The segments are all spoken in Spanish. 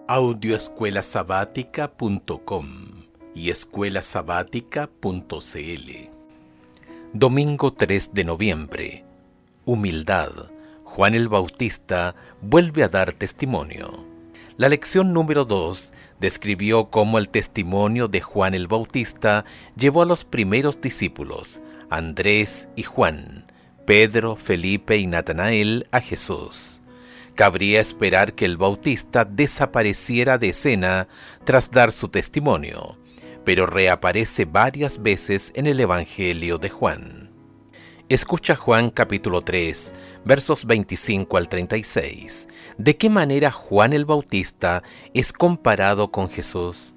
Audioescuelasabática.com y escuelasabática.cl. Domingo 3 de noviembre. Humildad. Juan el Bautista vuelve a dar testimonio. La lección número 2 describió cómo el testimonio de Juan el Bautista llevó a los primeros discípulos, Andrés y Juan, Pedro, Felipe y Natanael, a Jesús. Cabría esperar que el Bautista desapareciera de escena tras dar su testimonio, pero reaparece varias veces en el Evangelio de Juan. Escucha Juan capítulo 3, versos 25 al 36. ¿De qué manera Juan el Bautista es comparado con Jesús?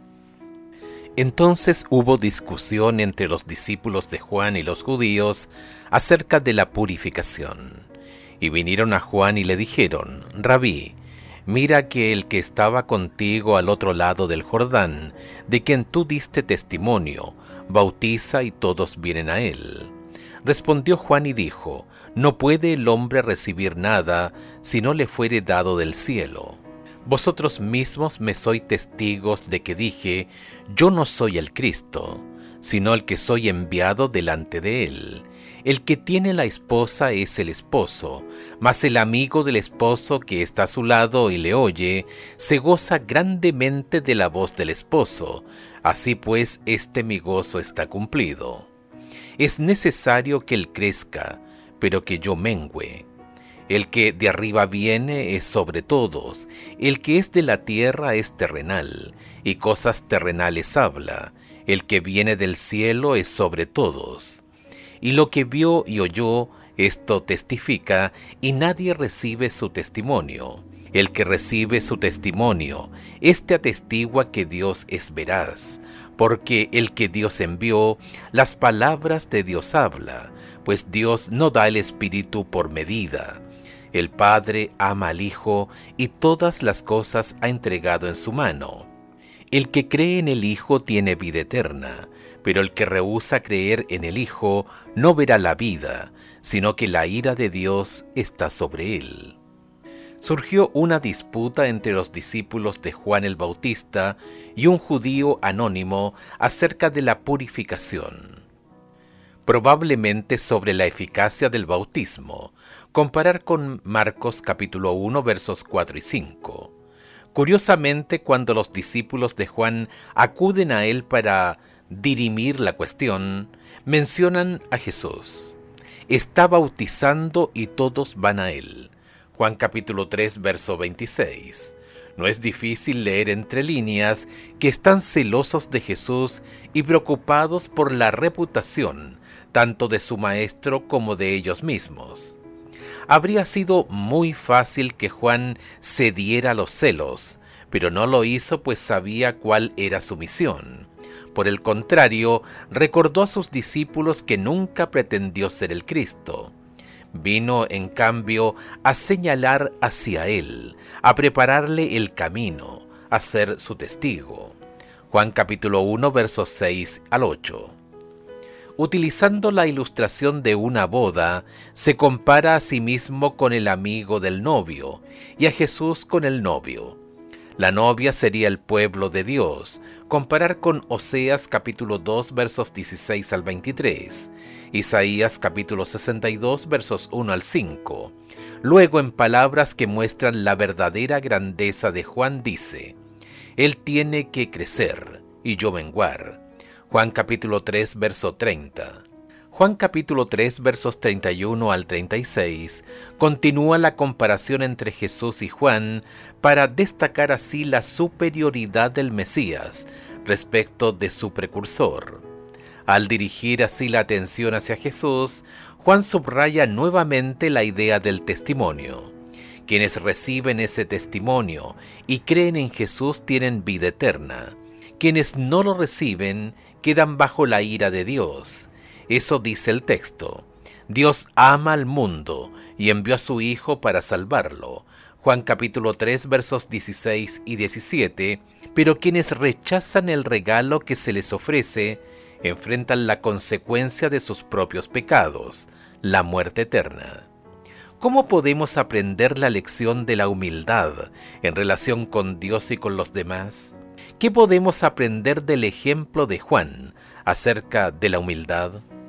Entonces hubo discusión entre los discípulos de Juan y los judíos acerca de la purificación. Y vinieron a Juan y le dijeron: Rabí, mira que el que estaba contigo al otro lado del Jordán, de quien tú diste testimonio, bautiza y todos vienen a él. Respondió Juan y dijo: No puede el hombre recibir nada si no le fuere dado del cielo. Vosotros mismos me sois testigos de que dije: Yo no soy el Cristo, sino el que soy enviado delante de él. El que tiene la esposa es el esposo, mas el amigo del esposo que está a su lado y le oye, se goza grandemente de la voz del esposo. Así pues, mi gozo está cumplido. Es necesario que él crezca, pero que yo mengüe. El que de arriba viene es sobre todos, el que es de la tierra es terrenal, y cosas terrenales habla. El que viene del cielo es sobre todos. Y lo que vio y oyó, esto testifica, y nadie recibe su testimonio. El que recibe su testimonio, atestigua que Dios es veraz, porque el que Dios envió, las palabras de Dios habla, pues Dios no da el Espíritu por medida. El Padre ama al Hijo, y todas las cosas ha entregado en su mano. El que cree en el Hijo tiene vida eterna, pero el que rehúsa creer en el Hijo no verá la vida, sino que la ira de Dios está sobre él. Surgió una disputa entre los discípulos de Juan el Bautista y un judío anónimo acerca de la purificación. Probablemente sobre la eficacia del bautismo, comparar con Marcos capítulo 1 versos 4 y 5. Curiosamente, cuando los discípulos de Juan acuden a él para dirimir la cuestión, mencionan a Jesús. Está bautizando y todos van a él. Juan capítulo 3, verso 26. No es difícil leer entre líneas que están celosos de Jesús y preocupados por la reputación, tanto de su maestro como de ellos mismos. Habría sido muy fácil que Juan cediera a los celos, pero no lo hizo pues sabía cuál era su misión. Por el contrario, recordó a sus discípulos que nunca pretendió ser el Cristo. Vino, en cambio, a señalar hacia él, a prepararle el camino, a ser su testigo. Juan capítulo 1, versos 6 al 8. Utilizando la ilustración de una boda, se compara a sí mismo con el amigo del novio y a Jesús con el novio. La novia sería el pueblo de Dios. Comparar con Oseas capítulo 2 versos 16 al 23, Isaías capítulo 62 versos 1 al 5. Luego, en palabras que muestran la verdadera grandeza de Juan, dice: Él tiene que crecer y yo menguar. Juan capítulo 3 verso 30. Juan capítulo 3 versos 31 al 36 continúa la comparación entre Jesús y Juan para destacar así la superioridad del Mesías respecto de su precursor. Al dirigir así la atención hacia Jesús, Juan subraya nuevamente la idea del testimonio. Quienes reciben ese testimonio y creen en Jesús tienen vida eterna. Quienes no lo reciben quedan bajo la ira de Dios. Eso dice el texto. Dios ama al mundo y envió a su Hijo para salvarlo. Juan capítulo 3 versos 16 y 17. Pero quienes rechazan el regalo que se les ofrece, enfrentan la consecuencia de sus propios pecados, la muerte eterna. ¿Cómo podemos aprender la lección de la humildad en relación con Dios y con los demás? ¿Qué podemos aprender del ejemplo de Juan acerca de la humildad?